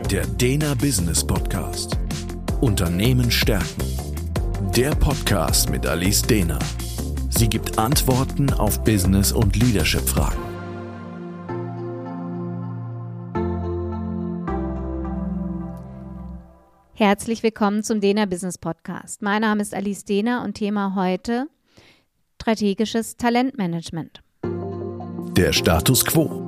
Der Dena Business Podcast. Unternehmen stärken. Der Podcast mit Alice Dena. Sie gibt Antworten auf Business- und Leadership-Fragen. Herzlich willkommen zum Dena Business Podcast. Mein Name ist Alice Dena und Thema heute strategisches Talentmanagement. Der Status quo.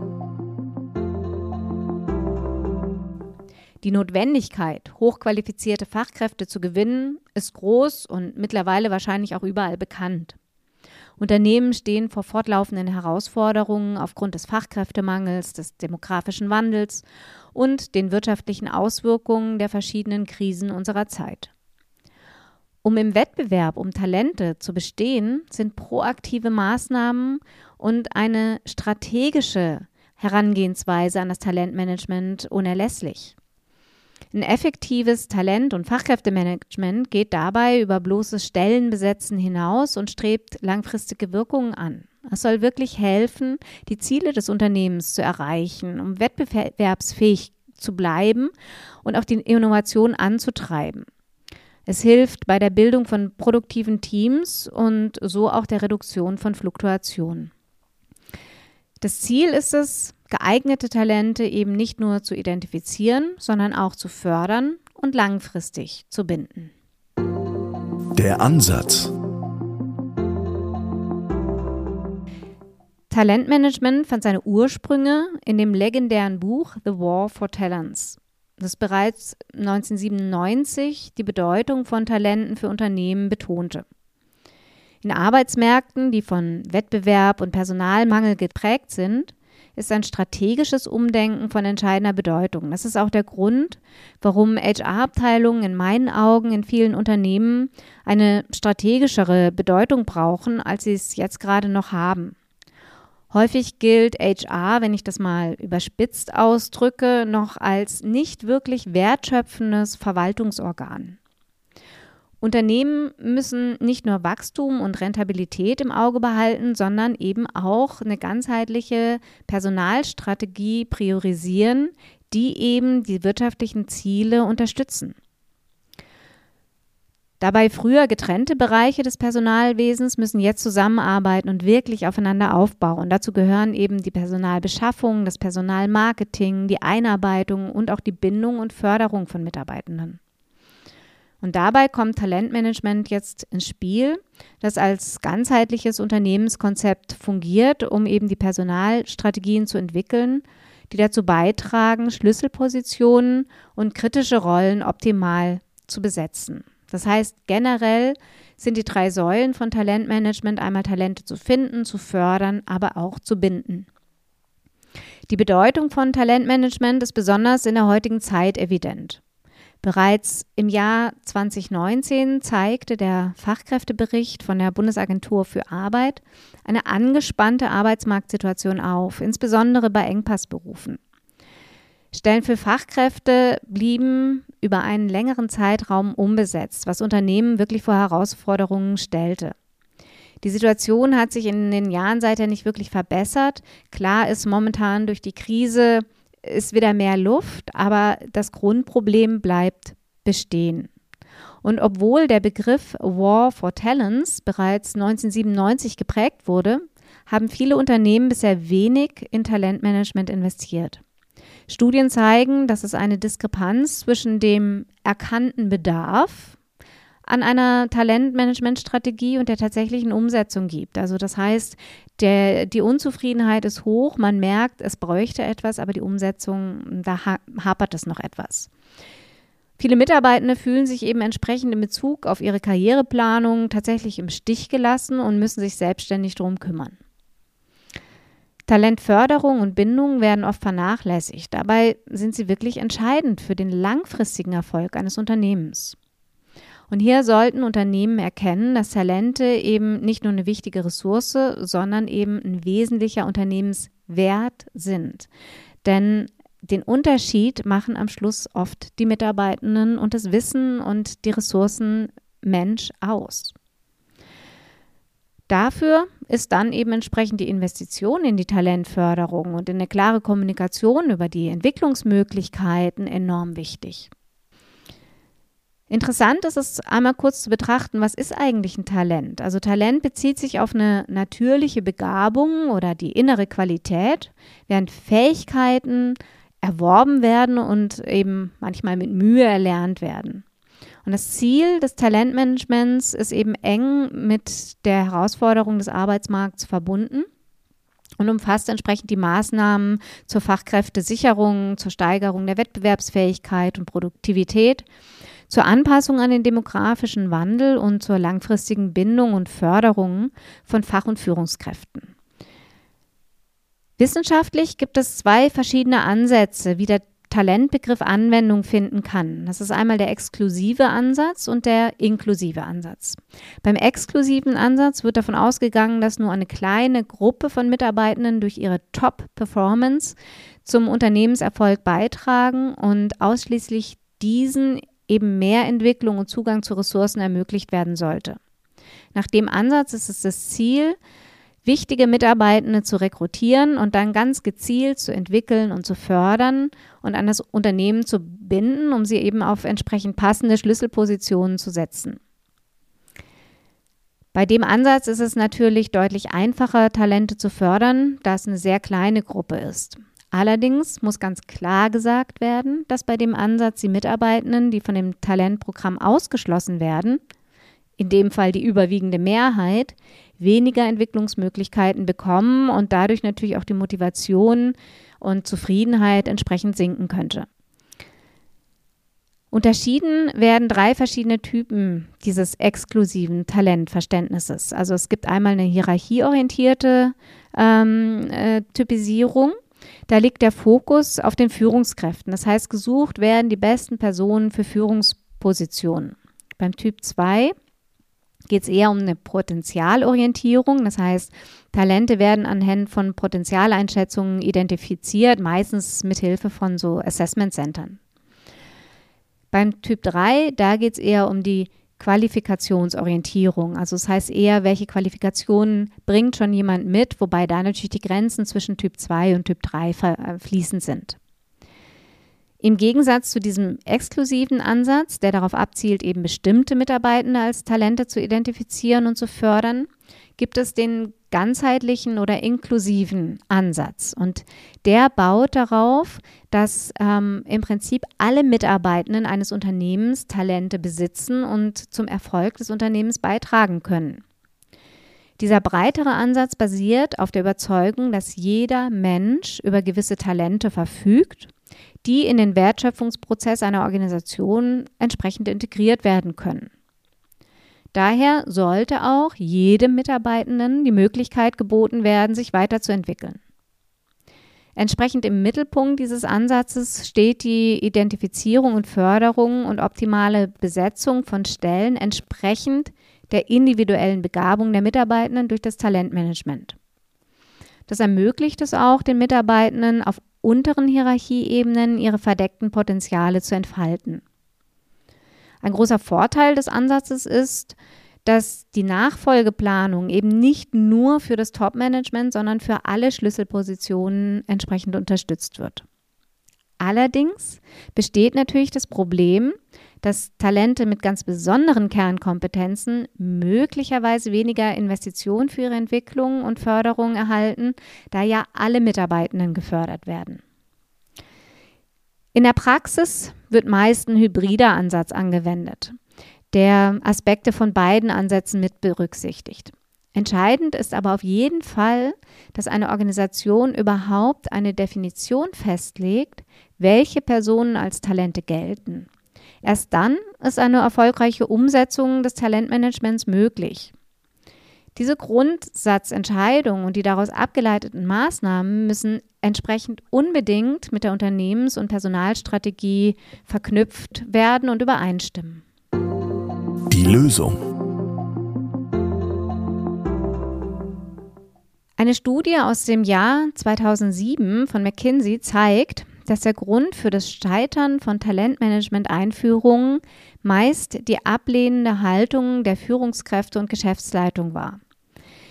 Die Notwendigkeit, hochqualifizierte Fachkräfte zu gewinnen, ist groß und mittlerweile wahrscheinlich auch überall bekannt. Unternehmen stehen vor fortlaufenden Herausforderungen aufgrund des Fachkräftemangels, des demografischen Wandels und den wirtschaftlichen Auswirkungen der verschiedenen Krisen unserer Zeit. Um im Wettbewerb um Talente zu bestehen, sind proaktive Maßnahmen und eine strategische Herangehensweise an das Talentmanagement unerlässlich. Ein effektives Talent- und Fachkräftemanagement geht dabei über bloßes Stellenbesetzen hinaus und strebt langfristige Wirkungen an. Es soll wirklich helfen, die Ziele des Unternehmens zu erreichen, um wettbewerbsfähig zu bleiben und auch die Innovation anzutreiben. Es hilft bei der Bildung von produktiven Teams und so auch der Reduktion von Fluktuationen. Das Ziel ist es, geeignete Talente eben nicht nur zu identifizieren, sondern auch zu fördern und langfristig zu binden. Der Ansatz. Talentmanagement fand seine Ursprünge in dem legendären Buch The War for Talents, das bereits 1997 die Bedeutung von Talenten für Unternehmen betonte. In Arbeitsmärkten, die von Wettbewerb und Personalmangel geprägt sind, ist ein strategisches Umdenken von entscheidender Bedeutung. Das ist auch der Grund, warum HR-Abteilungen in meinen Augen in vielen Unternehmen eine strategischere Bedeutung brauchen, als sie es jetzt gerade noch haben. Häufig gilt HR, wenn ich das mal überspitzt ausdrücke, noch als nicht wirklich wertschöpfendes Verwaltungsorgan. Unternehmen müssen nicht nur Wachstum und Rentabilität im Auge behalten, sondern eben auch eine ganzheitliche Personalstrategie priorisieren, die eben die wirtschaftlichen Ziele unterstützen. Dabei früher getrennte Bereiche des Personalwesens müssen jetzt zusammenarbeiten und wirklich aufeinander aufbauen. Dazu gehören eben die Personalbeschaffung, das Personalmarketing, die Einarbeitung und auch die Bindung und Förderung von Mitarbeitenden. Und dabei kommt Talentmanagement jetzt ins Spiel, das als ganzheitliches Unternehmenskonzept fungiert, um eben die Personalstrategien zu entwickeln, die dazu beitragen, Schlüsselpositionen und kritische Rollen optimal zu besetzen. Das heißt, generell sind die 3 Säulen von Talentmanagement einmal Talente zu finden, zu fördern, aber auch zu binden. Die Bedeutung von Talentmanagement ist besonders in der heutigen Zeit evident. Bereits im Jahr 2019 zeigte der Fachkräftebericht von der Bundesagentur für Arbeit eine angespannte Arbeitsmarktsituation auf, insbesondere bei Engpassberufen. Stellen für Fachkräfte blieben über einen längeren Zeitraum unbesetzt, was Unternehmen wirklich vor Herausforderungen stellte. Die Situation hat sich in den Jahren seither nicht wirklich verbessert. Klar ist momentan durch die Krise ist wieder mehr Luft, aber das Grundproblem bleibt bestehen. Und obwohl der Begriff War for Talents bereits 1997 geprägt wurde, haben viele Unternehmen bisher wenig in Talentmanagement investiert. Studien zeigen, dass es eine Diskrepanz zwischen dem erkannten Bedarf an einer Talentmanagementstrategie und der tatsächlichen Umsetzung gibt. Also das heißt, die Unzufriedenheit ist hoch, man merkt, es bräuchte etwas, aber die Umsetzung, da hapert es noch etwas. Viele Mitarbeitende fühlen sich eben entsprechend in Bezug auf ihre Karriereplanung tatsächlich im Stich gelassen und müssen sich selbstständig darum kümmern. Talentförderung und Bindung werden oft vernachlässigt. Dabei sind sie wirklich entscheidend für den langfristigen Erfolg eines Unternehmens. Und hier sollten Unternehmen erkennen, dass Talente eben nicht nur eine wichtige Ressource, sondern eben ein wesentlicher Unternehmenswert sind. Denn den Unterschied machen am Schluss oft die Mitarbeitenden und das Wissen und die Ressourcen Mensch aus. Dafür ist dann eben entsprechend die Investition in die Talentförderung und in eine klare Kommunikation über die Entwicklungsmöglichkeiten enorm wichtig. Interessant ist es, einmal kurz zu betrachten, was ist eigentlich ein Talent? Also Talent bezieht sich auf eine natürliche Begabung oder die innere Qualität, während Fähigkeiten erworben werden und eben manchmal mit Mühe erlernt werden. Und das Ziel des Talentmanagements ist eben eng mit der Herausforderung des Arbeitsmarkts verbunden und umfasst entsprechend die Maßnahmen zur Fachkräftesicherung, zur Steigerung der Wettbewerbsfähigkeit und Produktivität, zur Anpassung an den demografischen Wandel und zur langfristigen Bindung und Förderung von Fach- und Führungskräften. Wissenschaftlich gibt es 2 verschiedene Ansätze, wie der Talentbegriff Anwendung finden kann. Das ist einmal der exklusive Ansatz und der inklusive Ansatz. Beim exklusiven Ansatz wird davon ausgegangen, dass nur eine kleine Gruppe von Mitarbeitenden durch ihre Top-Performance zum Unternehmenserfolg beitragen und ausschließlich diesen eben mehr Entwicklung und Zugang zu Ressourcen ermöglicht werden sollte. Nach dem Ansatz ist es das Ziel, wichtige Mitarbeitende zu rekrutieren und dann ganz gezielt zu entwickeln und zu fördern und an das Unternehmen zu binden, um sie eben auf entsprechend passende Schlüsselpositionen zu setzen. Bei dem Ansatz ist es natürlich deutlich einfacher, Talente zu fördern, da es eine sehr kleine Gruppe ist. Allerdings muss ganz klar gesagt werden, dass bei dem Ansatz die Mitarbeitenden, die von dem Talentprogramm ausgeschlossen werden, in dem Fall die überwiegende Mehrheit, weniger Entwicklungsmöglichkeiten bekommen und dadurch natürlich auch die Motivation und Zufriedenheit entsprechend sinken könnte. Unterschieden werden 3 verschiedene Typen dieses exklusiven Talentverständnisses. Also es gibt einmal eine hierarchieorientierte Typisierung. Da liegt der Fokus auf den Führungskräften. Das heißt, gesucht werden die besten Personen für Führungspositionen. Beim Typ 2 geht es eher um eine Potenzialorientierung. Das heißt, Talente werden anhand von Potenzialeinschätzungen identifiziert, meistens mit Hilfe von so Assessment-Centern. Beim Typ 3, da geht es eher um die Qualifikationsorientierung. Also das heißt eher, welche Qualifikationen bringt schon jemand mit, wobei da natürlich die Grenzen zwischen Typ 2 und Typ 3 fließend sind. Im Gegensatz zu diesem exklusiven Ansatz, der darauf abzielt, eben bestimmte Mitarbeitende als Talente zu identifizieren und zu fördern, gibt es den ganzheitlichen oder inklusiven Ansatz. Und der baut darauf, dass im Prinzip alle Mitarbeitenden eines Unternehmens Talente besitzen und zum Erfolg des Unternehmens beitragen können. Dieser breitere Ansatz basiert auf der Überzeugung, dass jeder Mensch über gewisse Talente verfügt, die in den Wertschöpfungsprozess einer Organisation entsprechend integriert werden können. Daher sollte auch jedem Mitarbeitenden die Möglichkeit geboten werden, sich weiterzuentwickeln. Entsprechend im Mittelpunkt dieses Ansatzes steht die Identifizierung und Förderung und optimale Besetzung von Stellen entsprechend der individuellen Begabung der Mitarbeitenden durch das Talentmanagement. Das ermöglicht es auch, den Mitarbeitenden auf unteren Hierarchieebenen ihre verdeckten Potenziale zu entfalten. Ein großer Vorteil des Ansatzes ist, dass die Nachfolgeplanung eben nicht nur für das Top-Management, sondern für alle Schlüsselpositionen entsprechend unterstützt wird. Allerdings besteht natürlich das Problem, dass Talente mit ganz besonderen Kernkompetenzen möglicherweise weniger Investitionen für ihre Entwicklung und Förderung erhalten, da ja alle Mitarbeitenden gefördert werden. In der Praxis wird meist ein hybrider Ansatz angewendet, der Aspekte von beiden Ansätzen mit berücksichtigt. Entscheidend ist aber auf jeden Fall, dass eine Organisation überhaupt eine Definition festlegt, welche Personen als Talente gelten. Erst dann ist eine erfolgreiche Umsetzung des Talentmanagements möglich. Diese Grundsatzentscheidung und die daraus abgeleiteten Maßnahmen müssen entsprechend unbedingt mit der Unternehmens- und Personalstrategie verknüpft werden und übereinstimmen. Die Lösung. Eine Studie aus dem Jahr 2007 von McKinsey zeigt, dass der Grund für das Scheitern von Talentmanagement-Einführungen meist die ablehnende Haltung der Führungskräfte und Geschäftsleitung war.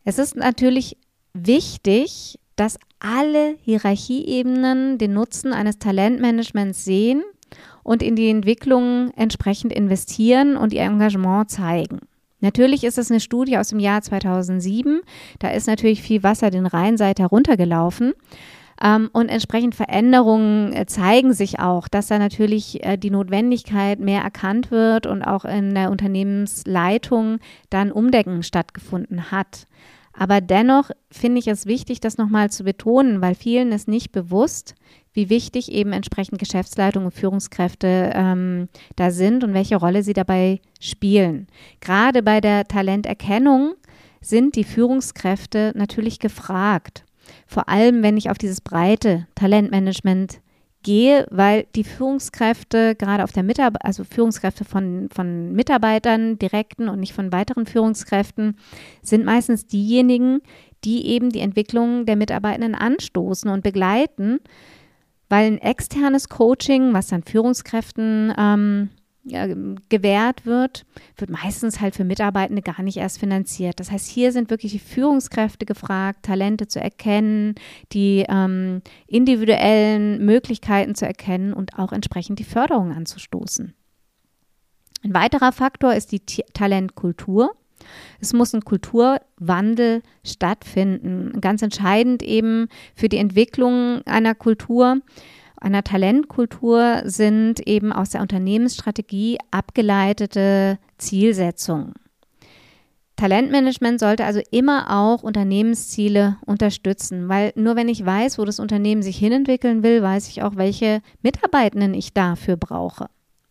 Es ist natürlich wichtig, dass alle Hierarchieebenen den Nutzen eines Talentmanagements sehen und in die Entwicklung entsprechend investieren und ihr Engagement zeigen. Natürlich ist es eine Studie aus dem Jahr 2007, da ist natürlich viel Wasser den Rhein seit heruntergelaufen. Und entsprechend Veränderungen zeigen sich auch, dass da natürlich die Notwendigkeit mehr erkannt wird und auch in der Unternehmensleitung dann Umdenken stattgefunden hat. Aber dennoch finde ich es wichtig, das nochmal zu betonen, weil vielen ist nicht bewusst, wie wichtig eben entsprechend Geschäftsleitung und Führungskräfte da sind und welche Rolle sie dabei spielen. Gerade bei der Talenterkennung sind die Führungskräfte natürlich gefragt. Vor allem, wenn ich auf dieses breite Talentmanagement gehe, weil die Führungskräfte gerade auf der also Führungskräfte von Mitarbeitern direkten und nicht von weiteren Führungskräften sind meistens diejenigen, die eben die Entwicklung der Mitarbeitenden anstoßen und begleiten, weil ein externes Coaching, was dann Führungskräften gewährt wird meistens halt für Mitarbeitende gar nicht erst finanziert. Das heißt, hier sind wirklich die Führungskräfte gefragt, Talente zu erkennen, die individuellen Möglichkeiten zu erkennen und auch entsprechend die Förderung anzustoßen. Ein weiterer Faktor ist die Talentkultur. Es muss ein Kulturwandel stattfinden. Ganz entscheidend eben für die Entwicklung einer Kultur, einer Talentkultur sind eben aus der Unternehmensstrategie abgeleitete Zielsetzungen. Talentmanagement sollte also immer auch Unternehmensziele unterstützen, weil nur wenn ich weiß, wo das Unternehmen sich hinentwickeln will, weiß ich auch, welche Mitarbeitenden ich dafür brauche.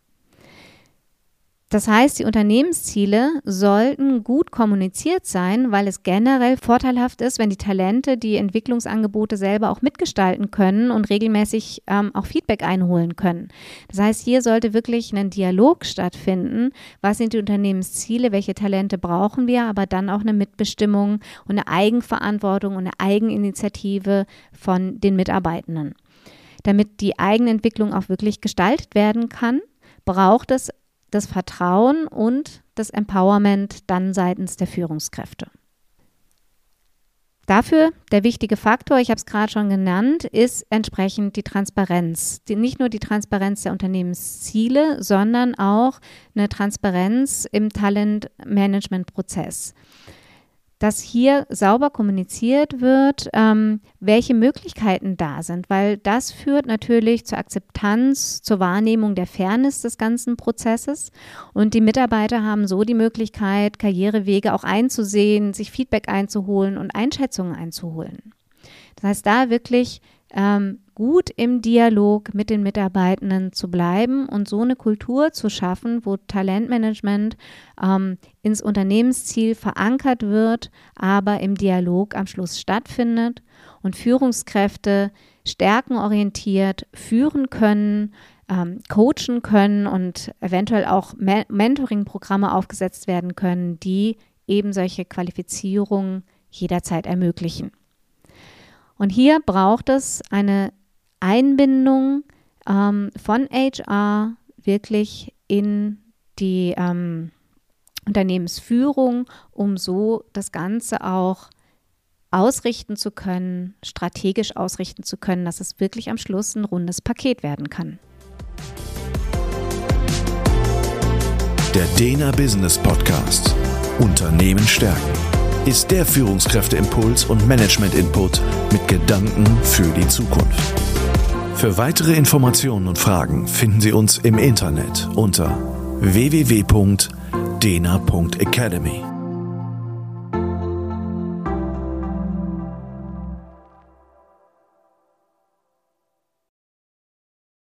Das heißt, die Unternehmensziele sollten gut kommuniziert sein, weil es generell vorteilhaft ist, wenn die Talente die Entwicklungsangebote selber auch mitgestalten können und regelmäßig auch Feedback einholen können. Das heißt, hier sollte wirklich ein Dialog stattfinden. Was sind die Unternehmensziele? Welche Talente brauchen wir? Aber dann auch eine Mitbestimmung und eine Eigenverantwortung und eine Eigeninitiative von den Mitarbeitenden. Damit die Eigenentwicklung auch wirklich gestaltet werden kann, braucht es das Vertrauen und das Empowerment dann seitens der Führungskräfte. Dafür der wichtige Faktor, ich habe es gerade schon genannt, ist entsprechend die Transparenz. Nicht nur die Transparenz der Unternehmensziele, sondern auch eine Transparenz im Talentmanagementprozess. Dass hier sauber kommuniziert wird, welche Möglichkeiten da sind, weil das führt natürlich zur Akzeptanz, zur Wahrnehmung der Fairness des ganzen Prozesses und die Mitarbeiter haben so die Möglichkeit, Karrierewege auch einzusehen, sich Feedback einzuholen und Einschätzungen einzuholen. Das heißt, da wirklich gut im Dialog mit den Mitarbeitenden zu bleiben und so eine Kultur zu schaffen, wo Talentmanagement ins Unternehmensziel verankert wird, aber im Dialog am Schluss stattfindet und Führungskräfte stärkenorientiert führen können, coachen können und eventuell auch Mentoring-Programme aufgesetzt werden können, die eben solche Qualifizierungen jederzeit ermöglichen. Und hier braucht es eine Einbindung von HR wirklich in die Unternehmensführung, um so das Ganze auch ausrichten zu können, strategisch ausrichten zu können, dass es wirklich am Schluss ein rundes Paket werden kann. Der Dena Business Podcast Unternehmen stärken ist der Führungskräfteimpuls und Management-Input mit Gedanken für die Zukunft. Für weitere Informationen und Fragen finden Sie uns im Internet unter www.dena.academy.